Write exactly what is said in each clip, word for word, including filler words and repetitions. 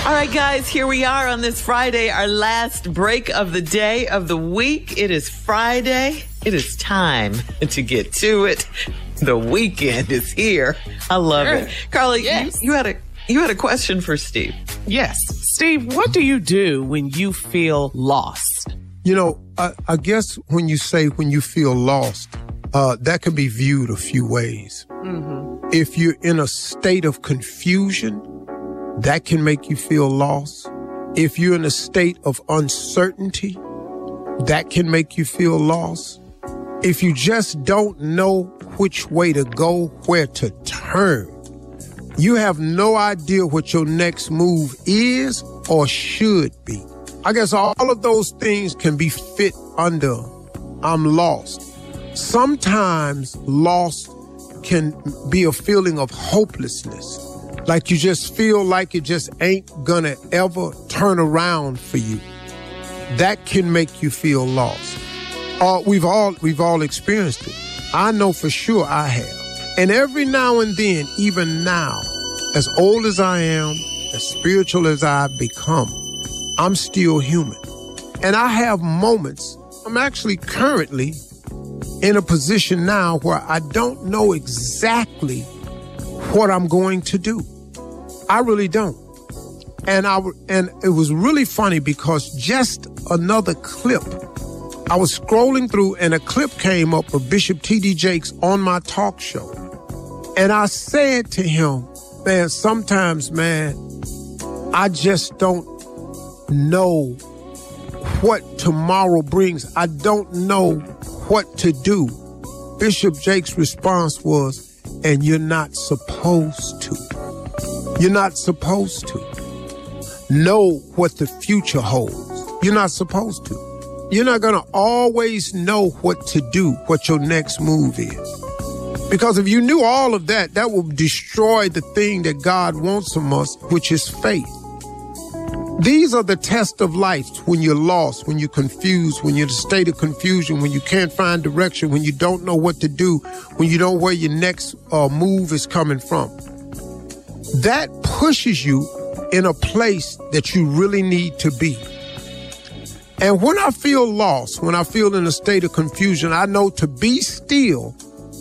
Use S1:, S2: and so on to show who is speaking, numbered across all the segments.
S1: All right, guys, here we are on this Friday, our last break of the day of the week. It is Friday. It is time to get to it. The weekend is here. I love
S2: Sure.
S1: it. Carly,
S2: Yes.
S1: you, you had a you had a question for Steve.
S2: Yes. Steve, what do you do when you feel lost?
S3: You know, I, I guess when you say when you feel lost, uh, that can be viewed a few ways. Mm-hmm. If you're in a state of confusion, that can make you feel lost. If you're in a state of uncertainty, that can make you feel lost. If you just don't know which way to go, where to turn, you have no idea what your next move is or should be. I guess all of those things can be fit under I'm lost. Sometimes lost can be a feeling of hopelessness. Like you just feel like it just ain't gonna ever turn around for you. That can make you feel lost. Uh, we've all we've all experienced it. I know for sure I have. And every now and then, even now, as old as I am, as spiritual as I've become, I'm still human. And I have moments, I'm actually currently in a position now where I don't know exactly what I'm going to do. I really don't. And I and it was really funny because just another clip, I was scrolling through and a clip came up of Bishop T D Jakes on my talk show. And I said to him, man, sometimes, man, I just don't know what tomorrow brings. I don't know what to do. Bishop Jakes' response was, and you're not supposed to. You're not supposed to know what the future holds. You're not supposed to. You're not going to always know what to do, what your next move is. Because if you knew all of that, that will destroy the thing that God wants from us, which is faith. These are the tests of life when you're lost, when you're confused, when you're in a state of confusion, when you can't find direction, when you don't know what to do, when you don't know where your next uh, move is coming from. That pushes you in a place that you really need to be. And when I feel lost, when I feel in a state of confusion, I know to be still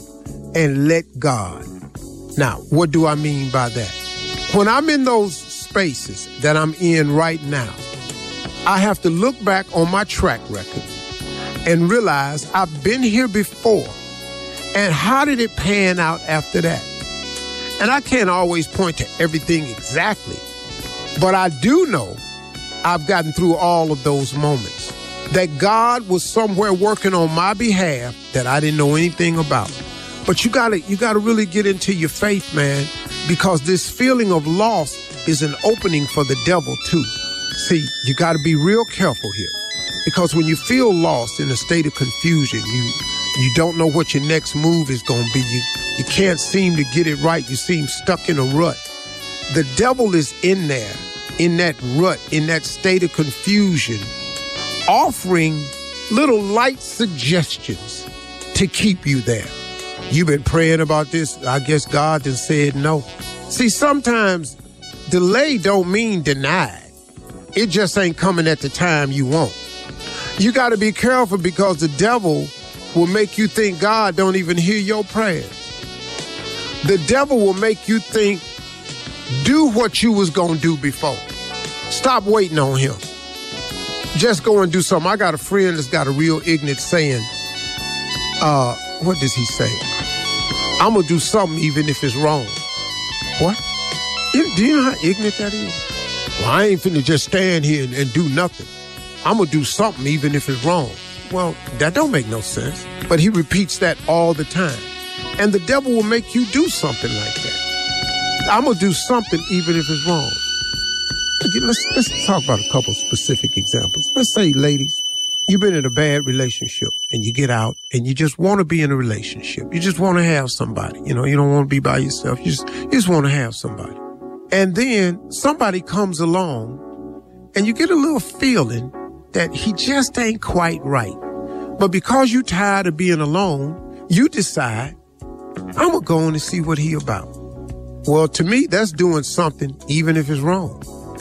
S3: and let God. Now, what do I mean by that? When I'm in those spaces that I'm in right now, I have to look back on my track record and realize I've been here before. And how did it pan out after that? And I can't always point to everything exactly, but I do know I've gotten through all of those moments, that God was somewhere working on my behalf that I didn't know anything about. But you gotta, you gotta really get into your faith, man, because this feeling of loss is an opening for the devil too. See, you gotta be real careful here, because when you feel lost in a state of confusion, you you don't know what your next move is gonna be. You you can't seem to get it right. You seem stuck in a rut. The devil is in there, in that rut, in that state of confusion, offering little light suggestions to keep you there. You've been praying about this. I guess God just said no. See, sometimes delay don't mean denied. It just ain't coming at the time you want. You got to be careful, because the devil will make you think God don't even hear your prayers. The devil will make you think, do what you was going to do before. Stop waiting on him. Just go and do something. I got a friend that's got a real ignorant saying, uh, what does he say? I'm going to do something even if it's wrong. What? You, do you know how ignorant that is? Well, I ain't finna just stand here and, and do nothing. I'm going to do something even if it's wrong. Well, that don't make no sense. But he repeats that all the time. And the devil will make you do something like that. I'm going to do something even if it's wrong. Let's, let's talk about a couple specific examples. Let's say, ladies, you've been in a bad relationship and you get out and you just want to be in a relationship. You just want to have somebody. You know, you don't want to be by yourself. You just, you just want to have somebody. And then somebody comes along and you get a little feeling that he just ain't quite right. But because you're tired of being alone, you decide, I'm going to go on and see what he about. Well, to me, that's doing something even if it's wrong.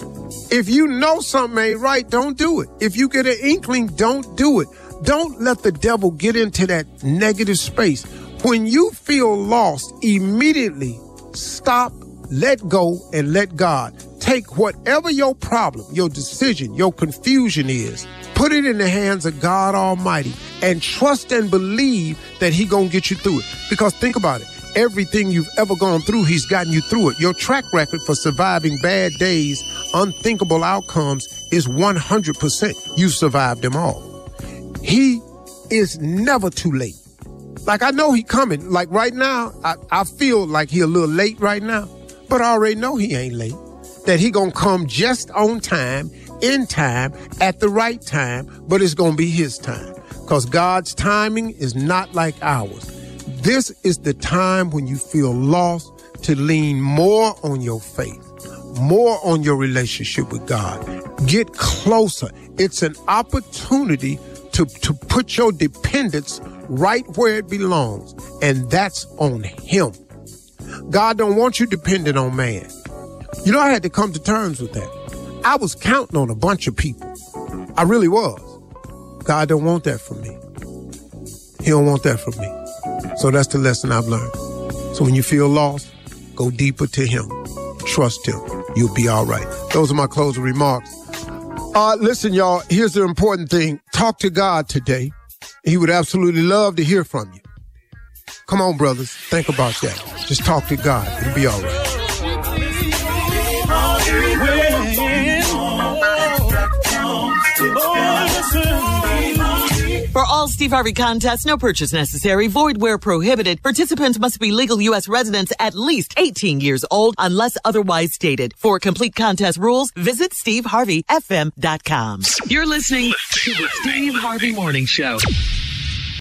S3: If you know something ain't right, don't do it. If you get an inkling, don't do it. Don't let the devil get into that negative space. When you feel lost, immediately stop, let go, and let God. Take whatever your problem, your decision, your confusion is, put it in the hands of God Almighty and trust and believe that He gonna get you through it. Because think about it. Everything you've ever gone through, He's gotten you through it. Your track record for surviving bad days, unthinkable outcomes is one hundred percent. You've survived them all. He is never too late. Like, I know He coming. Like right now, I, I feel like He a little late right now, but I already know He ain't late. That He gonna come just on time, in time, at the right time, but it's gonna be His time. Because God's timing is not like ours. This is the time when you feel lost to lean more on your faith, more on your relationship with God. Get closer. It's an opportunity to, to put your dependence right where it belongs, and that's on Him. God don't want you dependent on man. You know, I had to come to terms with that. I was counting on a bunch of people. I really was. God don't want that from me. He don't want that from me. So that's the lesson I've learned. So when you feel lost, go deeper to Him. Trust Him. You'll be all right. Those are my closing remarks. Uh, listen, y'all, here's the important thing. Talk to God today. He would absolutely love to hear from you. Come on, brothers. Think about that. Just talk to God. It'll be all right.
S1: For all Steve Harvey contests, no purchase necessary, void where prohibited. Participants must be legal U S residents at least eighteen years old unless otherwise stated. For complete contest rules, visit steve harvey f m dot com. You're listening to the Steve Harvey Morning Show.